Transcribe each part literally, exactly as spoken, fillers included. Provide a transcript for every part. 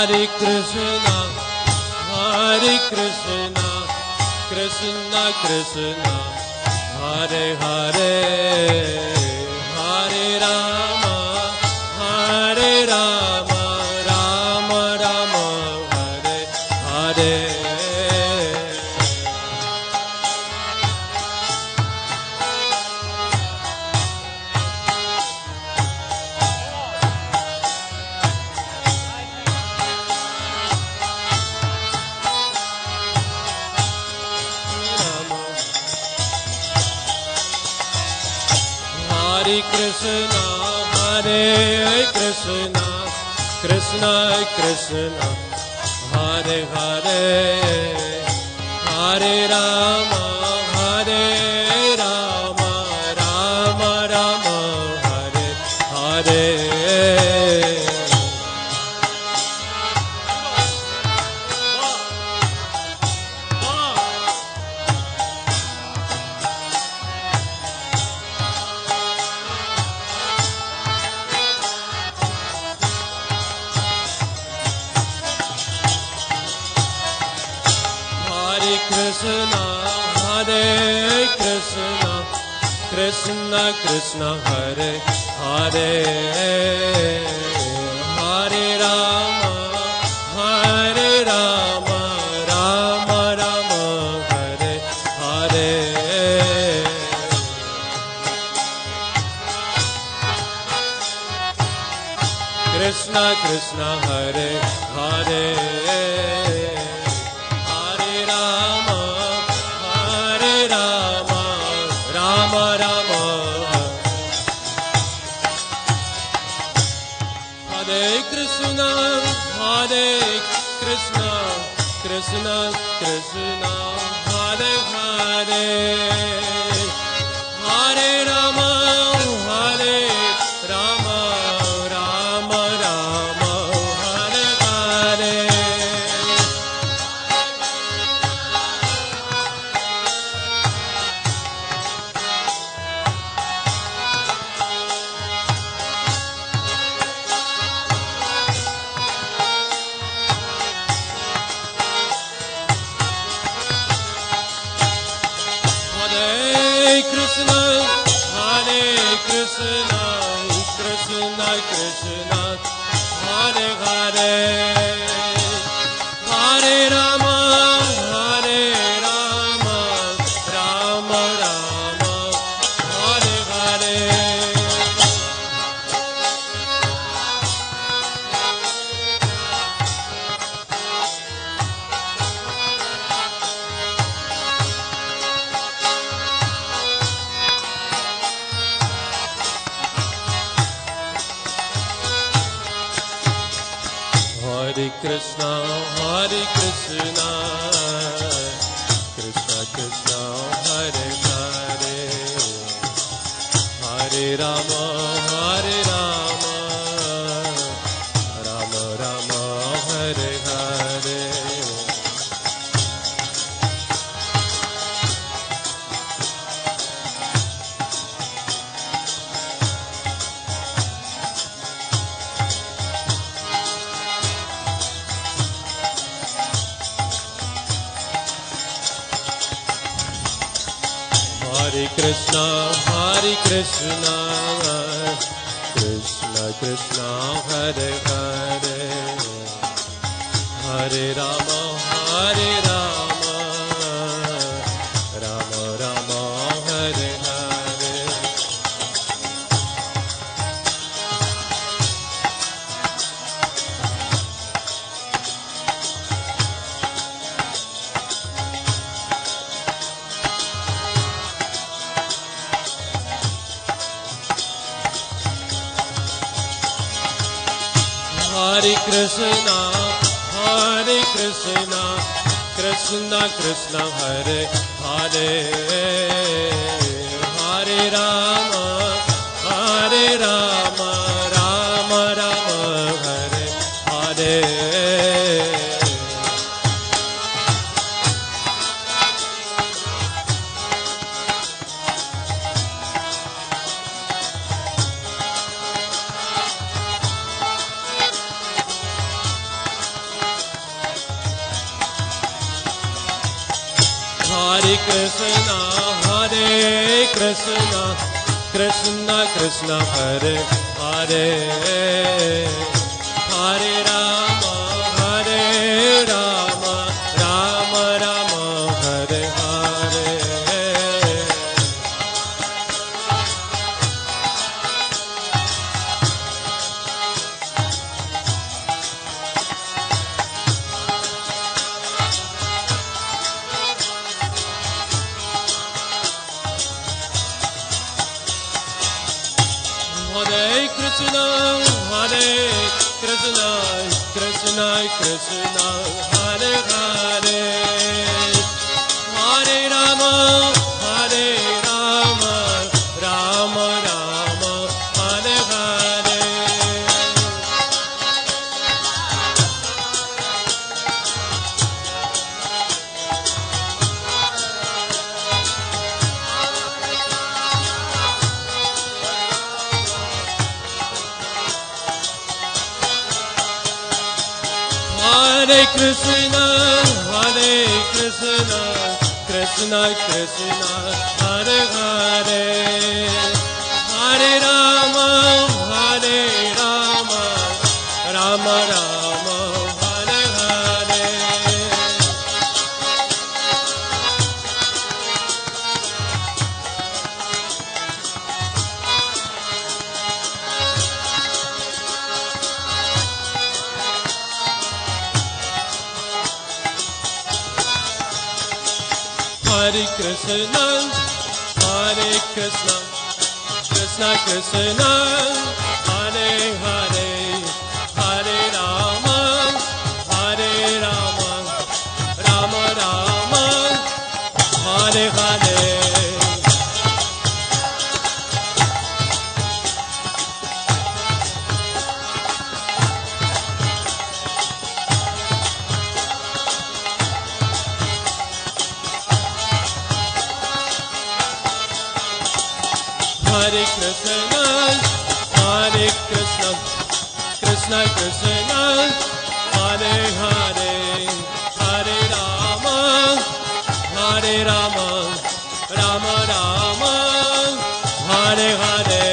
Hare Krishna, Hare Krishna, Krishna Krishna, Hare Hare, Hare Rama, Hare Rama, Rama Rama, Hare Hare. Hare Krishna, Hare Krishna, Krishna Krishna, Hare Hare, Hare Rama, Hare Rama, Rama Rama, Hare Hare. Krishna, Hare Krishna, Krishna Krishna, Hare Hare, Hare Rama, Hare Rama, Rama Rama, Hare Hare. Krishna Krishna, Hare Hare. Krishna Krishna, Hare Hare, Hare Rama, Hare Rama, Rama Rama, Hare Hare. Krishna, Hare Krishna, Krishna Krishna, Hare Hare, Hare Rama, Hare Rama, Rama Rama, Hare Hare. Hare Krishna, Hare Krishna, Krishna Krishna, Hare Hare, Hare Rama, Hare Rama, Rama Rama, Hare Hare. Hare Krishna, Hare Krishna, Krishna Krishna, Hare Hare, Hare Rama, Hare Rama, Rama Rama, Hare Hare. Hare Krishna, Hare Krishna, Krishna Krishna, Hare Hare, Hare Rama, Hare Rama, Rama Rama, Hare Hare. Hare Krishna, Hare Krishna, Krishna Krishna, Hare Hare, Hare Rama, Hare Rama, Rama Rama, Hare Hare. Hare Krishna, Hare Krishna, Krishna Krishna, Hare Hare, Hare Rama, Hare Rama, Rama Rama, Hare Hare. Hare Krishna, Hare Krishna, Krishna Krishna, Hare Hare, Hare Rama, Hare Rama, Rama Rama, Hare Hare. Hare Krishna, Hare Krishna, Krishna Krishna, Hare Hare, Hare Rama, Hare Rama, Rama Rama, Hare Hare. Hare Krishna, Hare Krishna, Krishna Krishna, Hare Hare, Hare Rama, Hare Rama, Rama Rama, Hare Hare.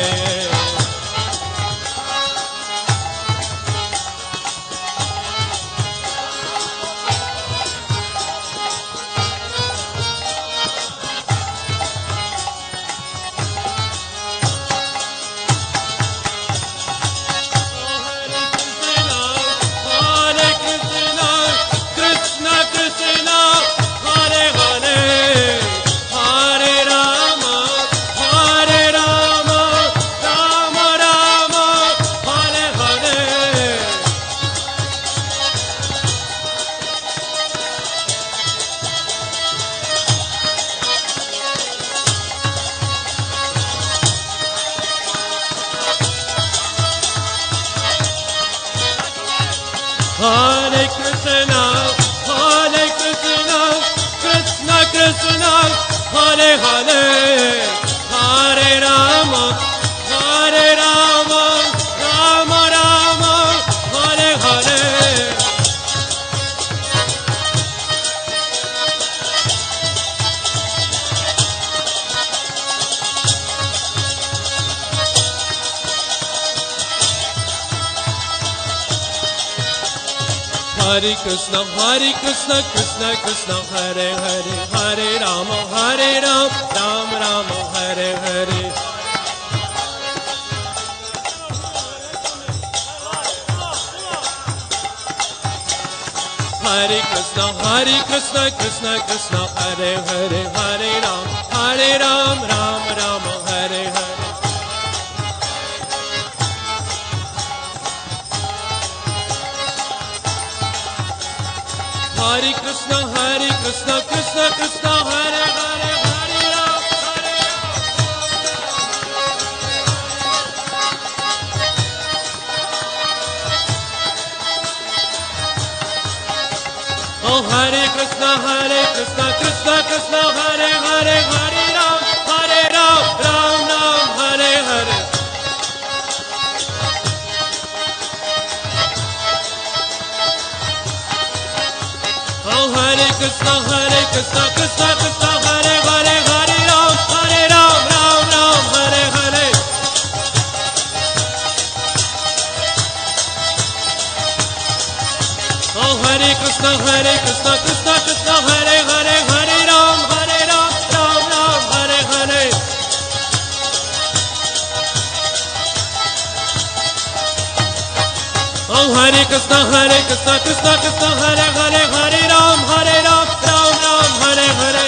Hare Krishna, Hare Krishna, Krishna Krishna, Hare Hare, Hare Rama, Hare Rama, Rama Rama, Hare Hare. Hare Krishna, Hare Krishna, Krishna Krishna, Hare Hare, Hare Rama, Hare Ram, Ram Rama, Hare Hare. Hare Krishna, Hare Krishna, Krishna Krishna, Hare Hare, Hare Ram, Hare Ram, Ram Rama, Hare Hare. Hare Krishna, Hare Krishna, Krishna Krishna, Hare Hare, Hare Ram, Hare Ram. Oh Hare Krishna, Hare Krishna, Krishna Krishna, Hare Hare, Hare Ram, Hare Ram, Ram Ram, Hare Hare. Oh Hare Krishna, Hare Krishna, Krishna Krishna, Hare Krishna, Hare Krishna, Krishna Krishna, Hare Hare, Hare Ram, Hare Ram, Ram Ram, Hare Hare. Oh Hare Krishna, Hare Krishna, Krishna Krishna, Hare Hare, Hare Ram, Hare Ram, Ram Ram, Hare Hare.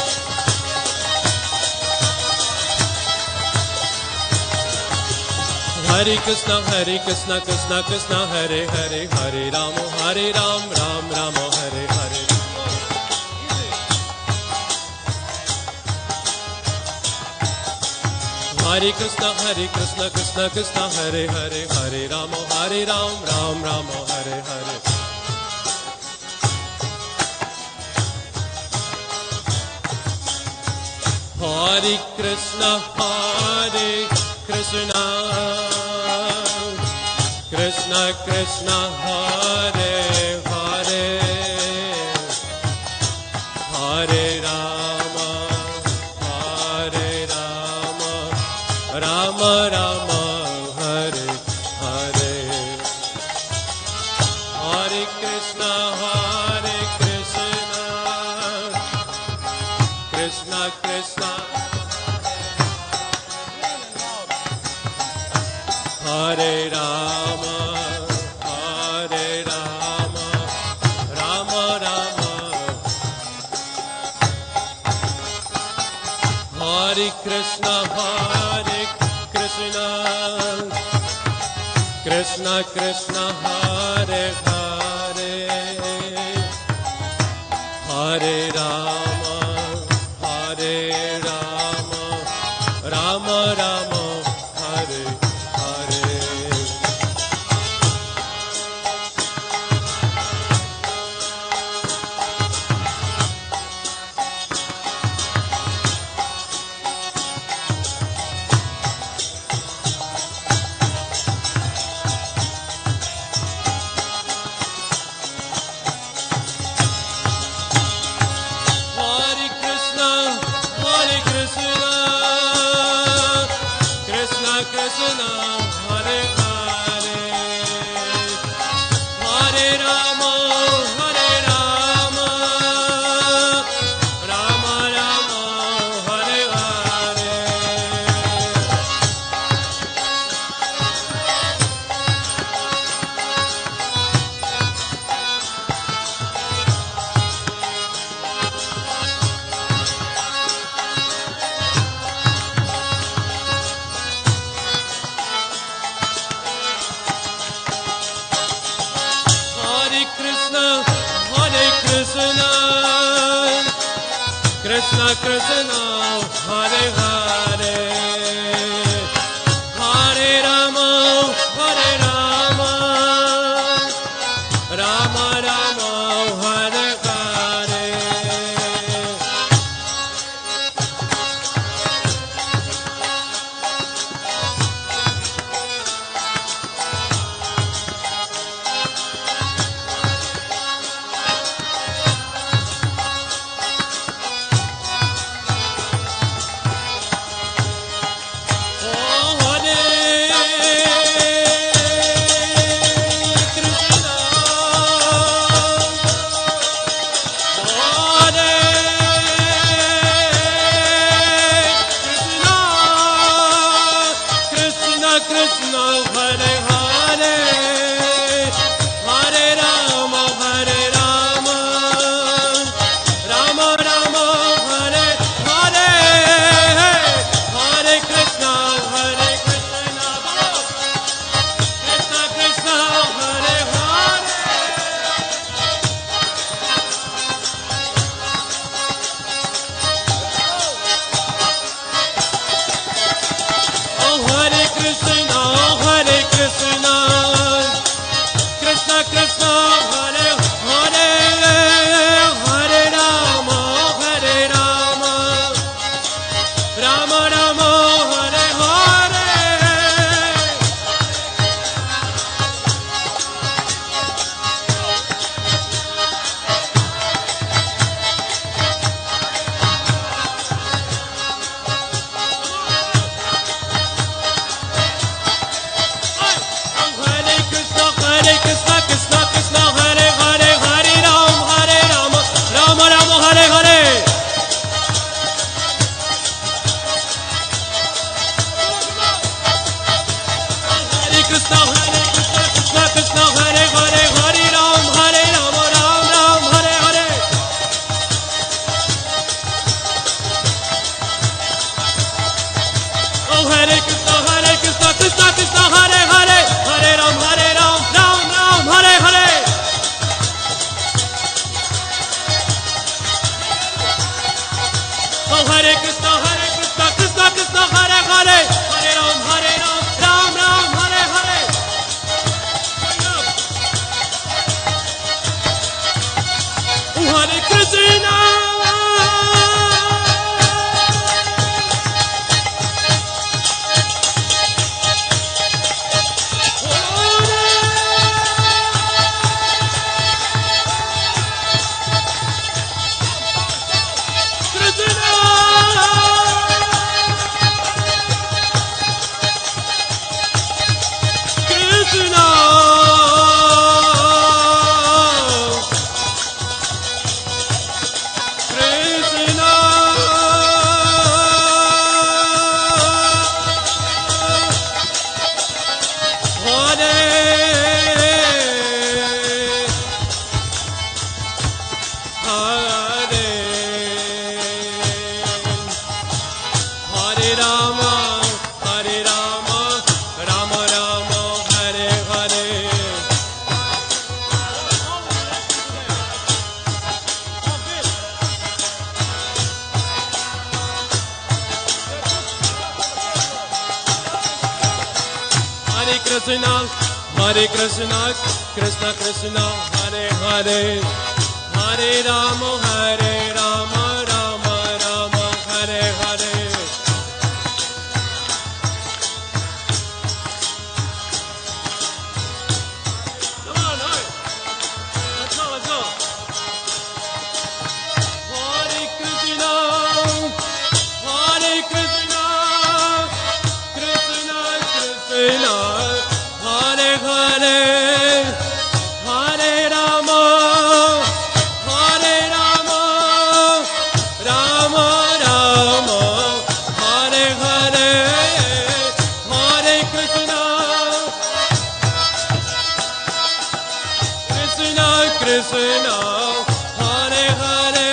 Hare Krishna, Hare Krishna, Krishna Krishna, Hare Hare, Hare Ram, Hare Ram, Ram Ram, Hare Hare. Hare Krishna, Hare Krishna, Krishna Krishna, Hare Hare, Hare Ram, Hare Ram, Ram Ram, Hare Hare. Hare Krishna, Hare Krishna, Krishna Krishna, Hare Hare, Hare Rama, Hare Rama, Rama Rama, Hare Hare. Hare Krishna, Hare Krishna, Krishna Krishna, Hare Rama, Hare Rama, Rama Rama. Hare Krishna, Hare Krishna, Krishna Krishna, Hare Hare, Hare Rama, Hare Rama, Rama Rama, Hare Hare. Hare Krishna, Hare Krishna, Krishna Krishna, Hare Hare, Hare Rama, Hare Rama, Rama Rama, Hare Hare. Hare Krishna, Hare Krishna, Krishna Krishna, Hare Hare, Hare Rama, Hare Rama, Rama Rama, Hare Hare. Oh Hare Krishna, Hare Krishna, Krishna Krishna, Hare Hare, Hare Rama, Hare Rama, Rama Rama, Hare Hare, Hare Krishna, Hare Krishna, Krishna Krishna, Hare Hare. Oh Hare Krishna, Hare Krishna, Krishna Krishna, Hare Hare Hare Rama Hare Rama Rama Rama Hare Hare Hare Krishna Hare Krishna Krishna Krishna Hare Hare Hare Rama Hare Rama Rama Rama Hare Hare Come on, hey. Let's go, let's go. Hare Krishna Hare Krishna Krishna Krishna Hare Hare Hare Rama Hare Rama Rama Rama Hare Hare Hare Krishna Krishna Krishna Hare Hare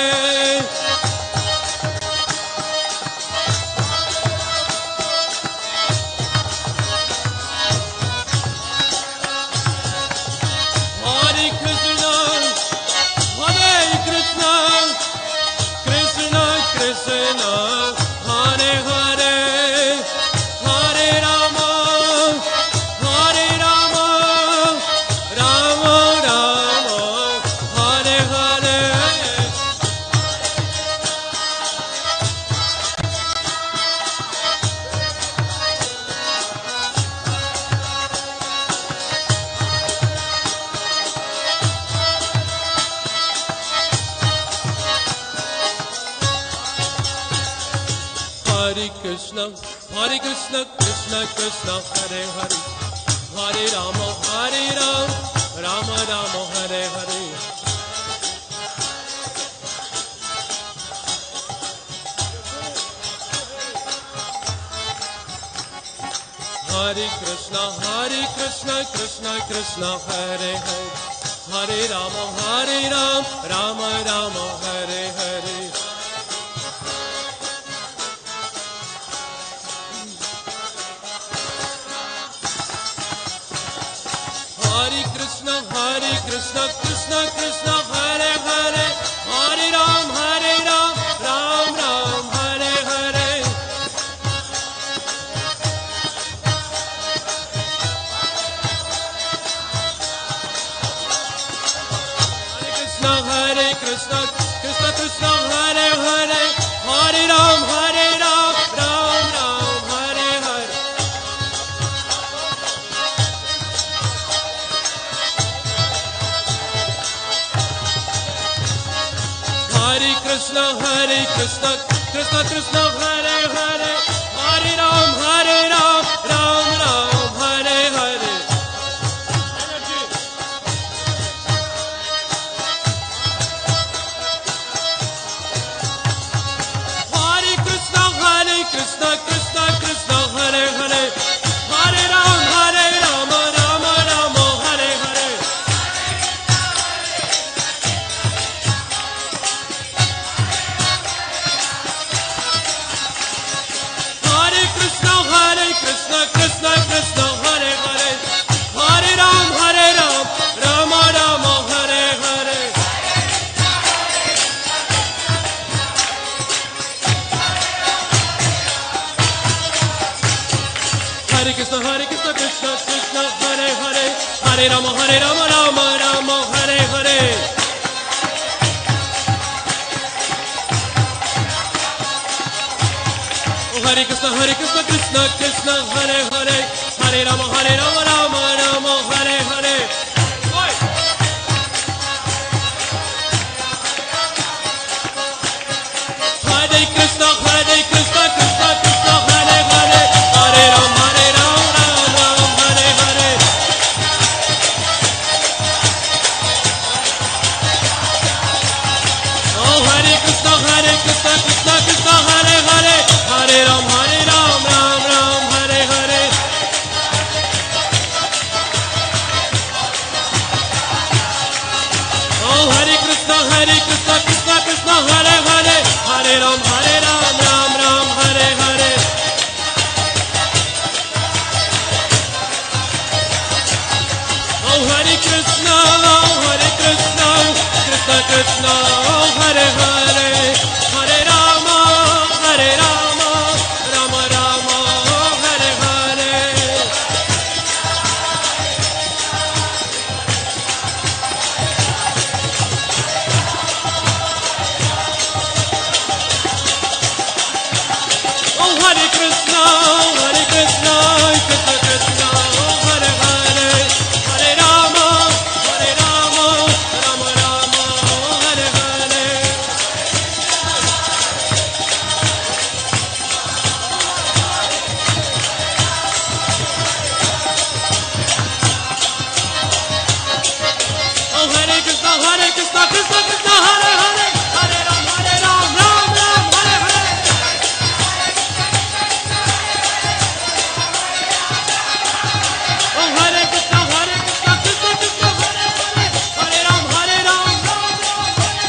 Hare Krishna Hare Krishna Krishna Krishna Hare Hare Hare Rama Hare Rama Rama Rama Hare Hare Hare Krishna Hare Krishna Krishna Krishna Hare Hare Hare Rama Hare Rama Rama Rama Hare Hare Hare Krishna Hare Krishna Krishna Krishna Hare Hare Hare Rama Hare Rama Rama Rama Hare Hare Hare Krishna Hare Krishna Krishna Krishna Hare Hare Hare Ram Hare Ram Ram Ram Hare Hare Hare Krishna Hare Krishna Krishna Krishna Hare Hare Hare Ram Hare Ram Ram Ram Hare Hare Hare Krishna Hare Krishna Krishna Krishna Hare Hare Hare Ram Hare Ram Ram Ram Hare Hare Hare Krishna Hare Krishna Krishna Krishna Hare Hare Hare Ram Hare Ram Ram Ram Hare Hare Hare Krishna Hare Krishna Krishna Krishna Hare Hare Hare Ram Hare Ram Ram Ram Hare Hare Hare Krishna Hare Krishna Krishna Krishna Hare Hare Hare Ram Hare Ram Ram Ram Hare Hare Hare Krishna Hare Krishna Krishna Krishna Hare Hare Hare Rama Hare Rama Rama Rama Hare Hare Oi! Hare Krishna Hare Krishna Krishna Krishna Hare Hare Hare Rama Hare Rama Rama Rama Hare Hare Oh Hare Krishna Hare Krishna Krishna Krishna Hare Hare Hare Ram Hare Ram Ram Ram Hare Hare Hare Krishna, Krishna Krishna, Hare Hare, Hare Ram, Hare Ram, Ram Ram, Hare Hare. Oh Hare Krishna, oh Hare Krishna, Krishna Krishna, oh Hare Hare, Hare Rama, Hare Rama, Rama Rama, Hare Hare. Oh Hare Krishna, Hare Krishna, Krishna Krishna, oh Hare Hare, Hare Rama, Hare Rama, Rama Rama, Hare Hare. Oh Hare Krishna, Hare Krishna, Krishna Krishna, Hare Hare, Hare Ram, Hare Ram, Ram Ram, Hare Hare. Oh Hare Krishna, Hare Krishna, Krishna Krishna, Hare Hare, Hare Ram, Hare Ram, Ram Ram.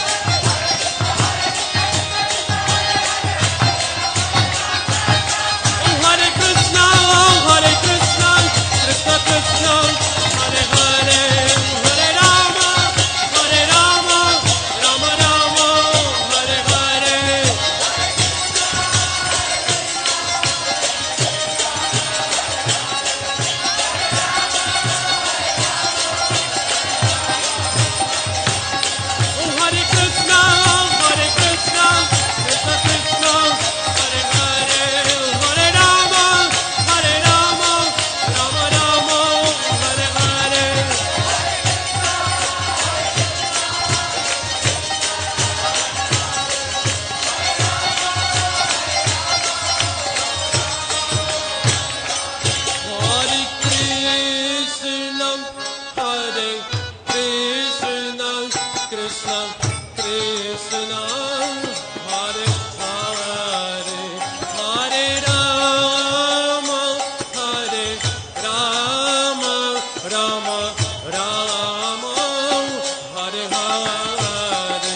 Oh Hare Krishna, oh Hare Krishna, Krishna Krishna, Hare Hare, Hare Rama, Hare Rama, Rama Rama, Hare Hare. Oh Hare Krishna, Hare Krishna, Krishna Krishna, Hare Hare, Hare Rama, Hare Rama, Rama Rama, Hare Hare. Hare Krishna, Hare Krishna, Krishna Krishna, Hare Hare, Hare Rama, Hare Rama, Rama Rama, Hare Hare.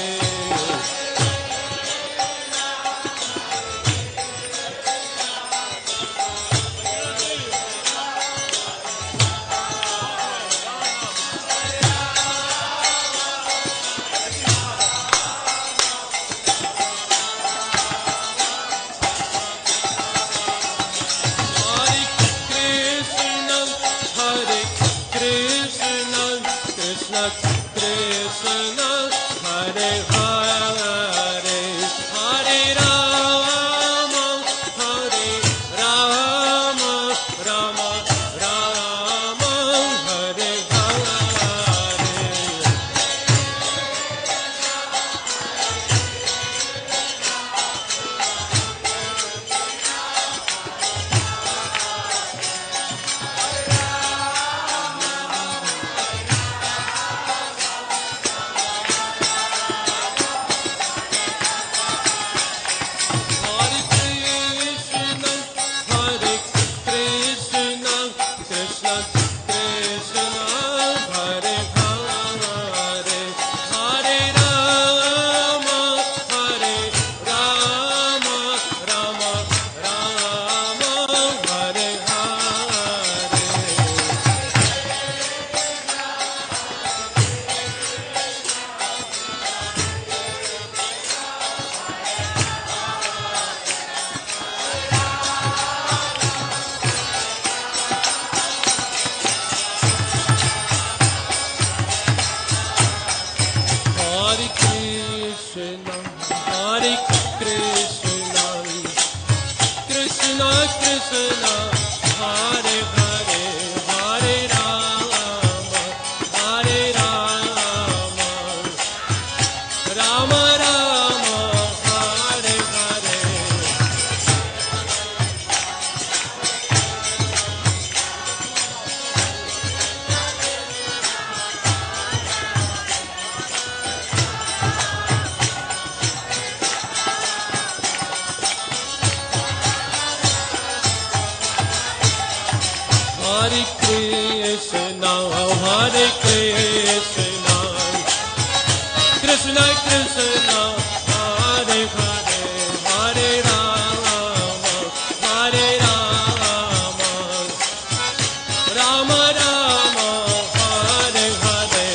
Hare Krishna, Hare Krishna, Krishna Krishna, Hare Hare, Hare Rama, Hare Rama, Rama Rama, Hare Hare. Hare Krishna, Hare Krishna, Krishna Krishna, Hare Hare, Hare Rama, Hare Rama, Rama Rama, Hare Hare. Hare Krishna, Hare Krishna, Krishna Krishna, Hare Hare, Hare Rama, Hare Rama, Rama Rama, Hare Hare. Hare Krishna, Hare Krishna, Krishna Krishna Krishna Hare Hare Hare Rama Hare Rama Rama Rama Hare Hare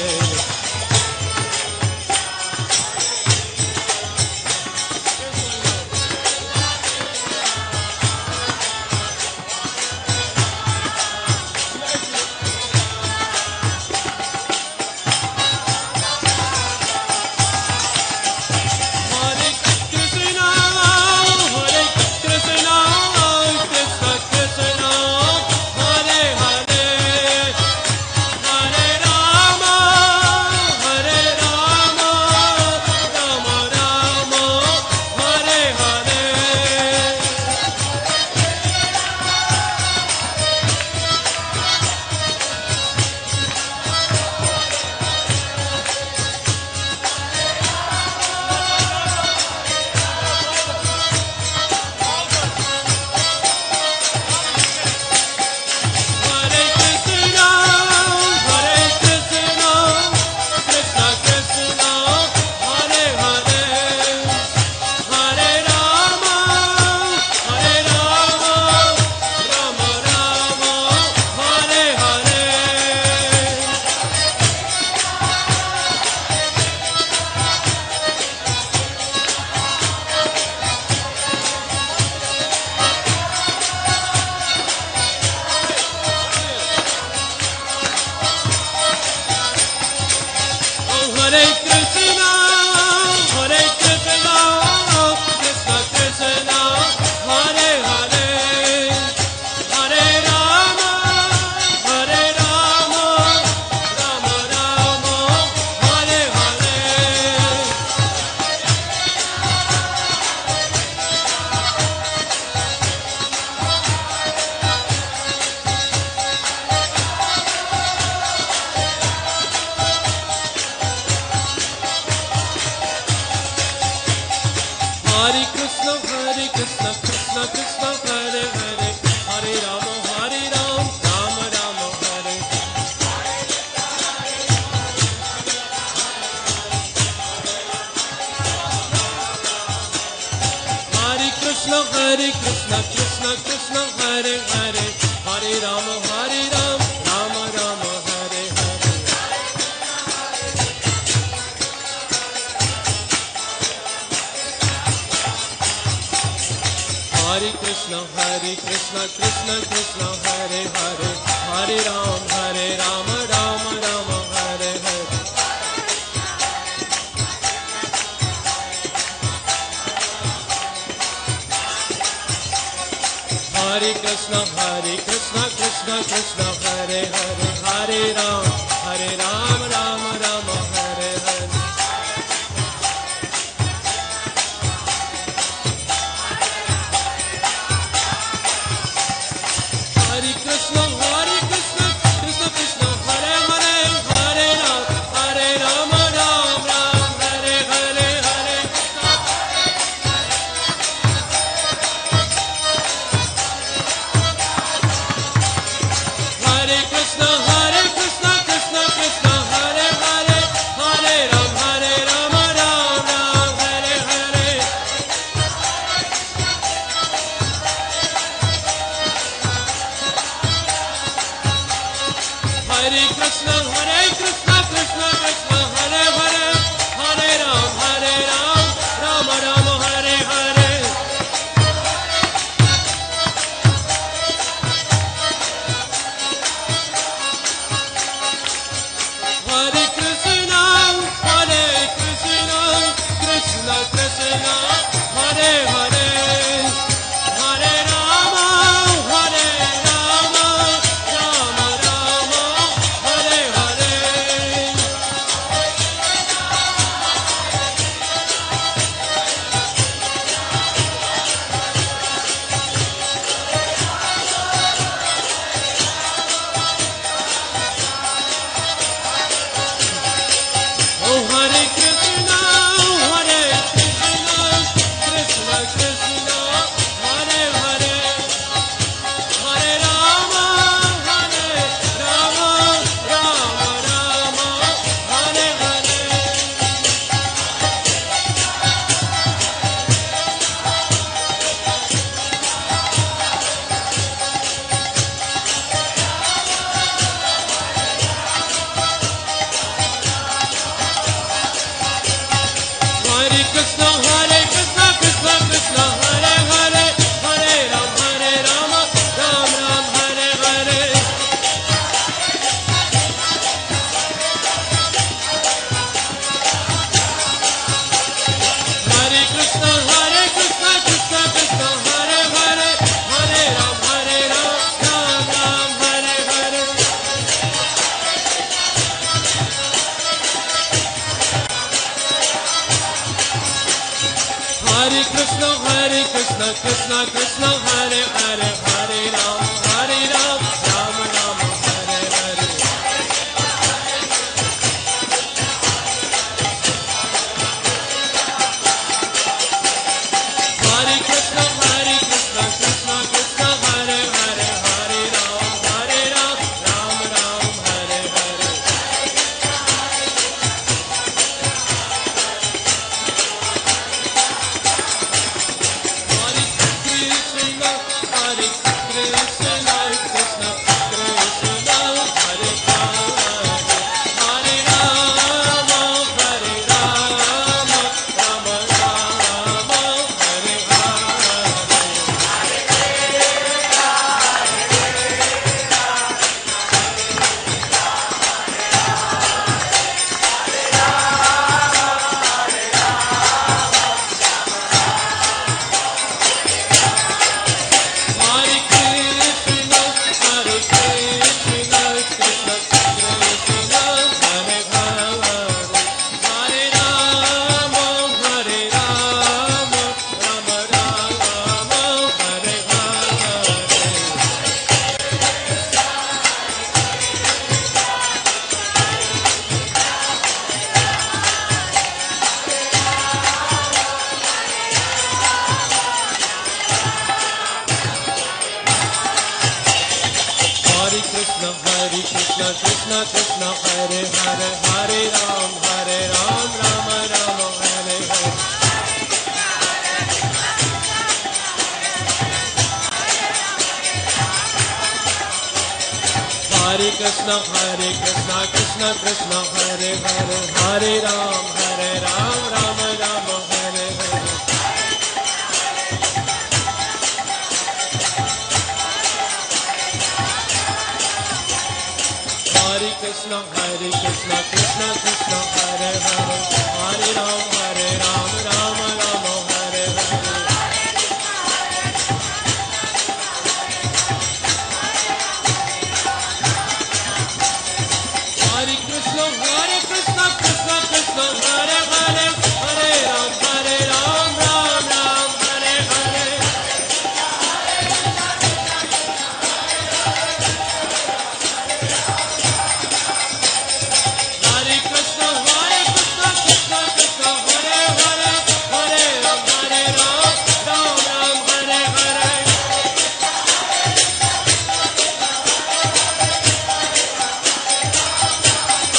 Hare Krishna, Hare Krishna, Krishna Krishna, Hare Hare, Hare Rama, Hare Rama, Rama Rama, Hare Hare. Hare Krishna, Hare Krishna, Krishna Krishna, Hare Hare, Hare Rama, Hare Rama, Rama Rama, Hare Hare Krishna, Hare Krishna, Krishna Krishna, Hare Hare, Hare Rama, Hare Rama, Rama Rama, Hare Hare. Hare Krishna, Hare Krishna, Krishna Krishna, Hare Hare, Hare Ram, Hare Rama, Rama Rama, Hare Hare. Hare Krishna, Hare Krishna, Krishna Krishna, Hare Hare, Hare Ram, Hare Rama, Rama Rama, Hare Hare. Hare Krishna, Hare Krishna, Krishna Krishna, Hare Hare, Hare Ram, Hare Rama, Ram Ram, Hare Hare, Hare Krishna. Hare Krishna, Hare Krishna, Krishna Krishna, Hare Hare, Hare Ram, Hare Rama, Ram Ram, Hare Hare. Hare Krishna, Hare Krishna, Krishna Krishna, Hare Hare, Hare Ram, Hare Ram, Rama Rama, Hare Hare. Hare Krishna, Hare Krishna, Krishna Krishna, Hare Hare, Hare Rama, Hare Rama, Rama Rama, Hare Hare. Krishna, Krishna Krishna, Hare Hare, Hare Ram, Hare Ram, Ram Ram, Hare Hare. Hare Krishna, Hare Krishna, Krishna Krishna, Hare Hare, Hare Ram, Hare Ram, Ram Ram, Hare Hare. Hare Krishna, Hare Krishna, Krishna Krishna, Hare Hare, Hare Rama, Hare Rama, Rama Rama, Hare Hare. Hare Krishna, Hare Krishna, Krishna Krishna, Hare Hare, Hare Rama, Hare Rama, Rama Rama, Hare Hare. Hare Krishna, Hare Krishna, Krishna Krishna, Hare Hare, Hare Ram, Hare Ram, Rama Rama, Hare Hare. Hare Krishna, Hare Krishna, Krishna Krishna, Hare Hare, Hare Ram, Hare Ram, Rama Rama, Hare Hare. Hare Krishna, Hare Krishna, Krishna Krishna, Hare Hare, Hare Ram, Hare Ram, Rama Rama, Hare Hare. Hare Krishna, Hare Krishna, Krishna Krishna, Hare Hare, Hare Ram, Hare Ram, Ram Ram, Hare Hare. Hare Krishna, Hare Krishna, Krishna Krishna, Hare Hare, Hare Ram, Hare Ram, Ram Ram, Hare Hare. Hare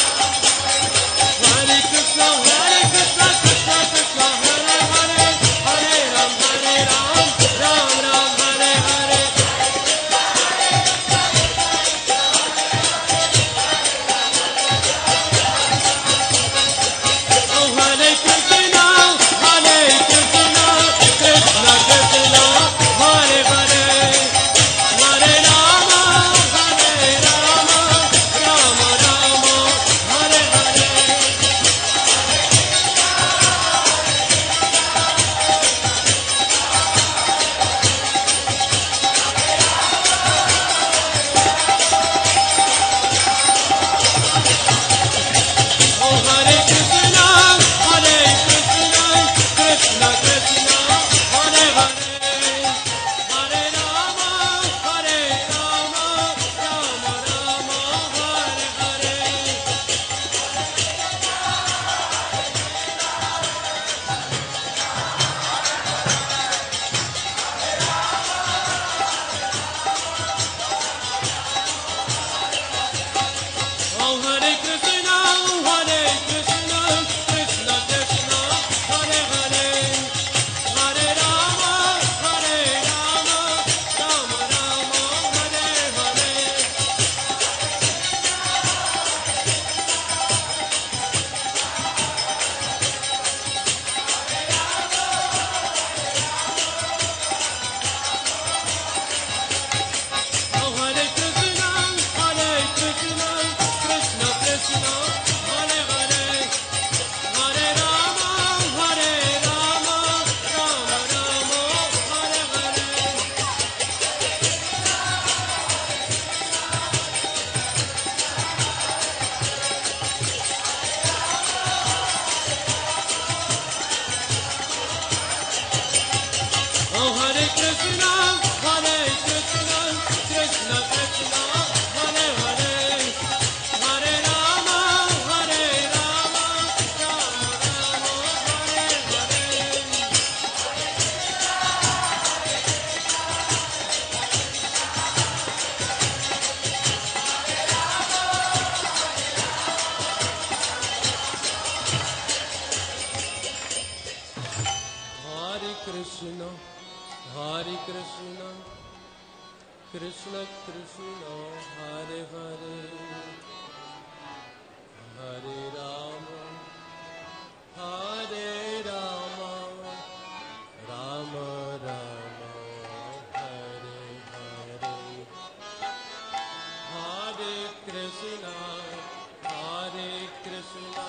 Krishna, Hare Krishna,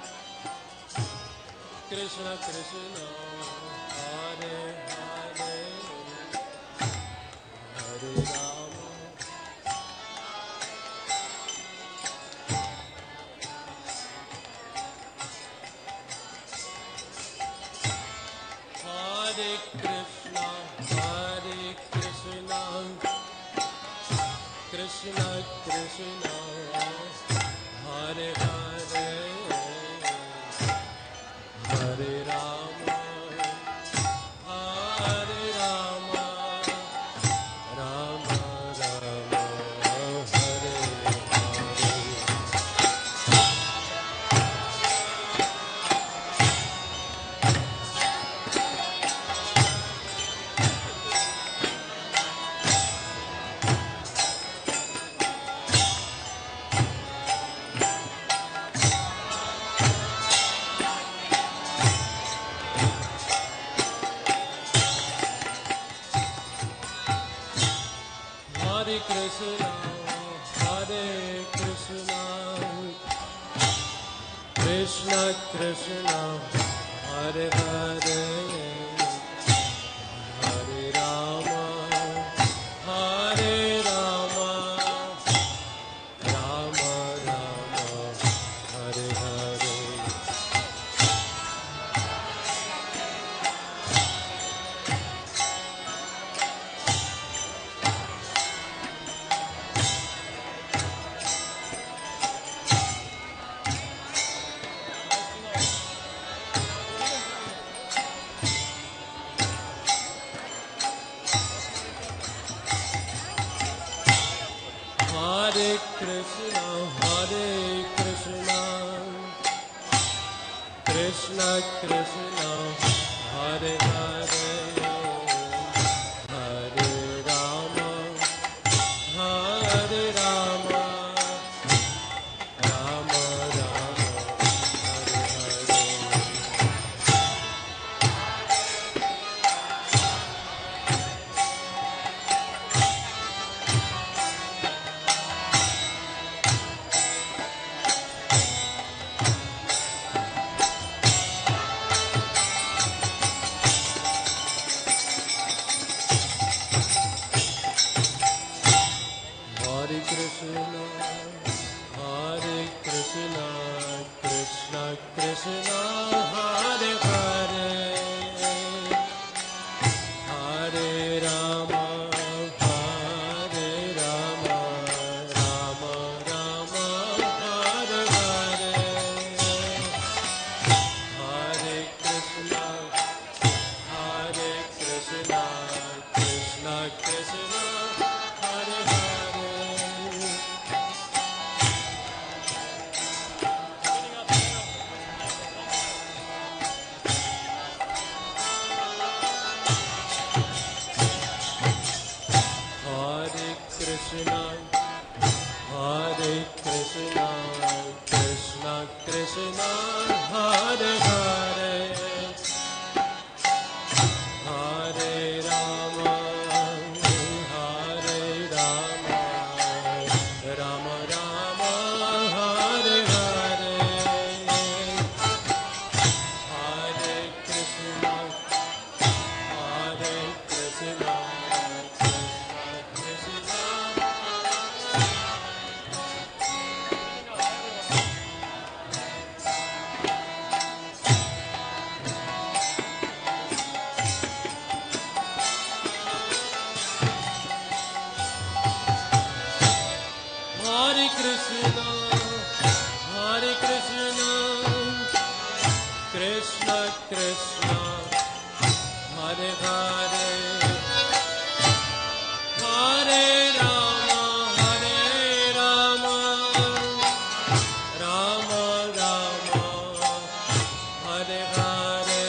Krishna Krishna, Hare Hare, Hare Rama, Hare Krishna, Hare Krishna, Krishna Krishna, Hare Hare, Hare Rama, Hare Rama, Rama Rama, Hare Hare. Hare Krishna, Hare Krishna, Krishna Krishna, Hare Hare, Hare Rama, Hare Rama, Rama Rama, Hare Hare. Hare Krishna, Hare Krishna, Krishna Krishna, Hare Hare, Hare Rama, Hare Rama, Rama Rama, Hare Hare. Hare Krishna, Hare Krishna, Krishna Krishna, Hare Hare, Hare Rama, Hare Rama, Rama Rama, Hare Hare, Hare Krishna, Hare Krishna, Krishna Krishna, Hare Hare. Hare Krishna, Hare Krishna, Krishna Krishna, Hare Hare, Hare Rama, Hare Rama, Rama Rama, Hare Hare, Hare Krishna, Hare Krishna, Krishna Krishna. Hare Krishna, Hare Krishna, Krishna Krishna, Hare Hare, Hare Rama, Hare Rama, Rama Rama, Hare Hare.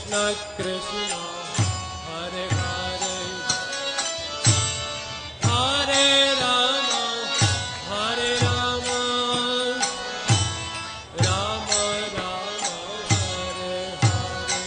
Krishna Krishna Hare Hare Hare Rama Hare Rama Rama Rama Hare Hare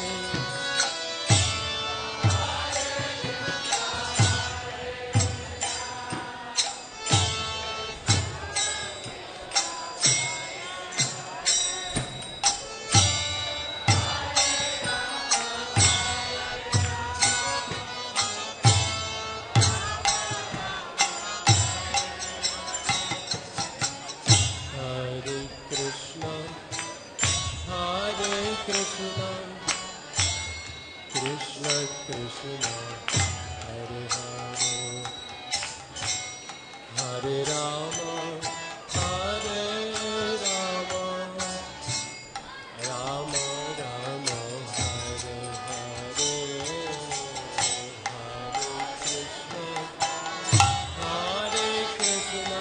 Krishna Krishna Hare Hare Hare Rama Hare Rama Rama Rama Hare Hare Hare Krishna Hare Krishna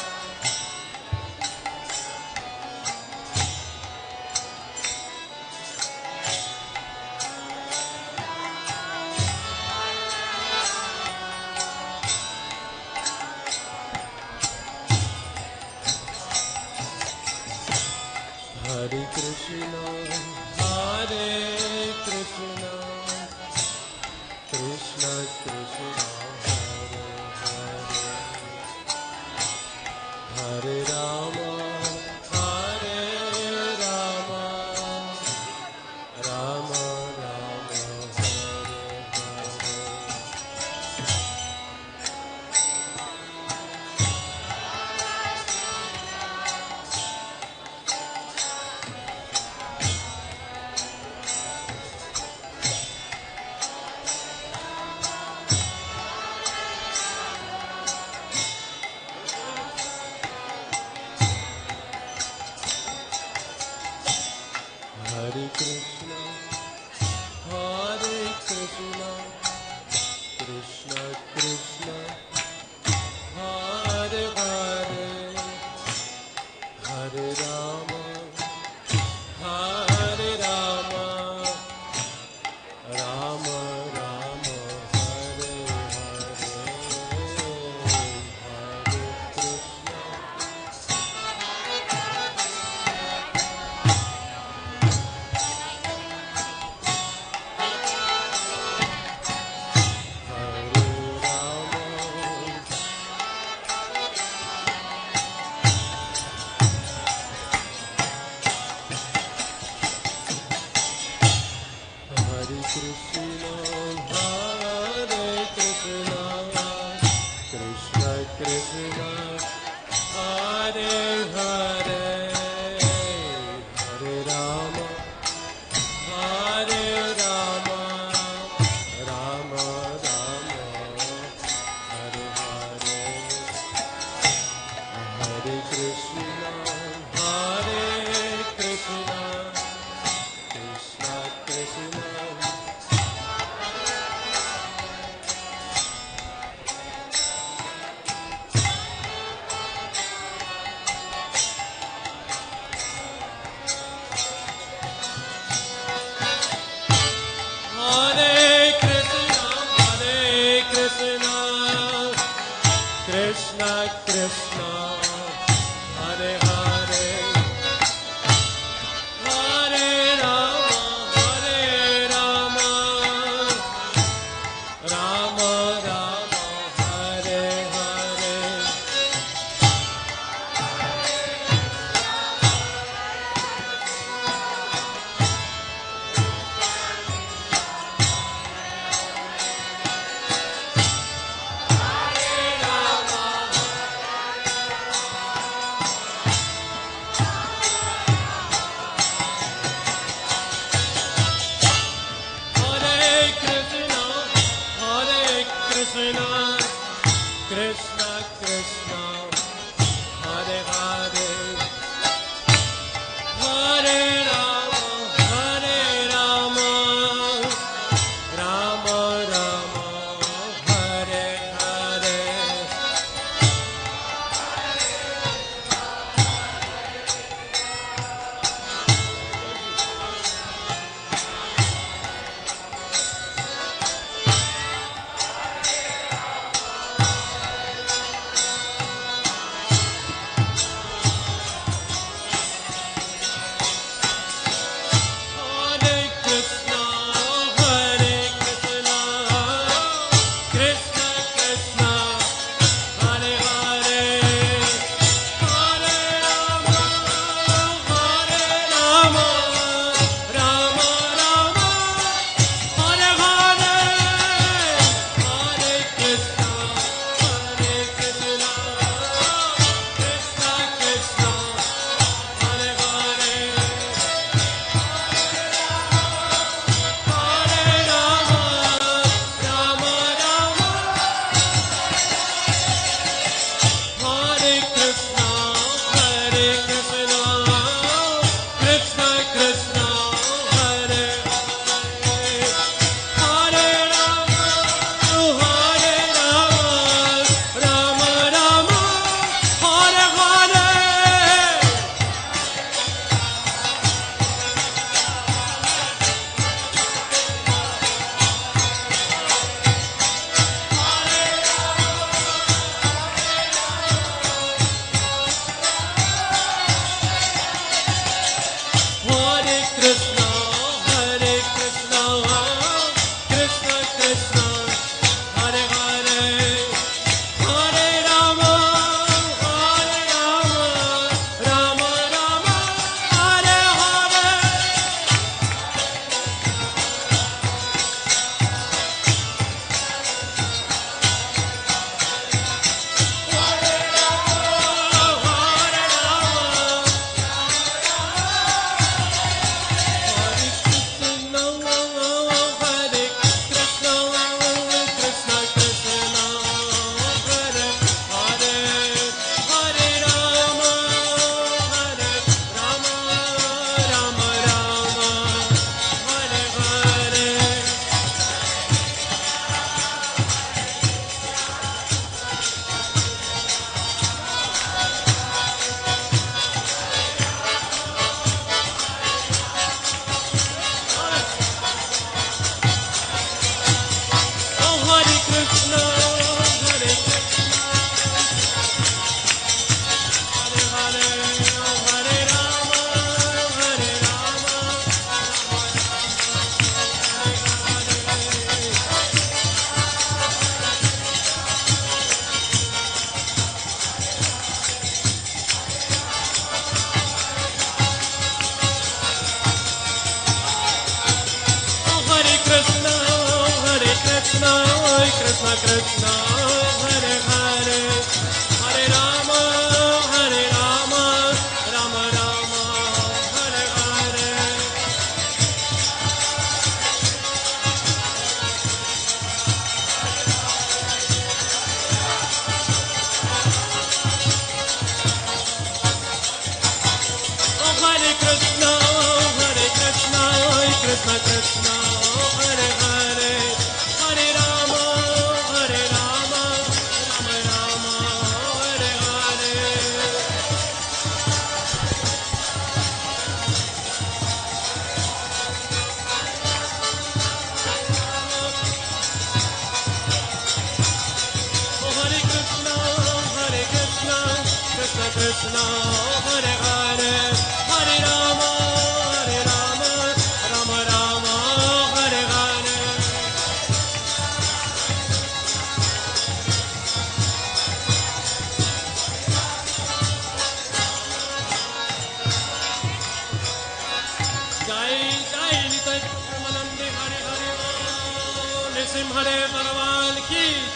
Hare Krishna, Hare Krishna, Krishna Krishna, Hare Hare, Hare Rama, Hare Rama, Rama Rama, Hare Krishna, Hare Krishna, Krishna Krishna, Hare Hare, Hare Rama, Hare Rama, Rama Rama, Hare Hare, Hare Krishna. Hare Krishna, Hare Krishna, Krishna Krishna, Hare Hare, Hare Rama, Hare Rama, Rama Rama, Hare Hare, Hare Krishna, Hare Krishna, Krishna Krishna. Hare Krishna, Hare Krishna, Krishna Krishna, Hare Hare, Hare Rama, Hare Rama, Rama Rama, Hare Hare. Krishna Krishna, Hare Hare, Hare Rama, Hare Rama, Rama Rama, Hare Hare. Krishna Krishna Hare Hare Hare Rama Hare Rama Rama Rama Hare Hare Oh Hare Krishna Hare Krishna Krishna Krishna Hare Hare Hare Rama Hare Rama Rama Rama Hare Hare Oh Hare Krishna Hare Krishna Krishna Krishna Hare Hare Hare Rama Hare Rama Rama Rama Hare Hare Jai Jai Nitai Pramanande Hare Hare Om Nisim Hare Bhagavan Ki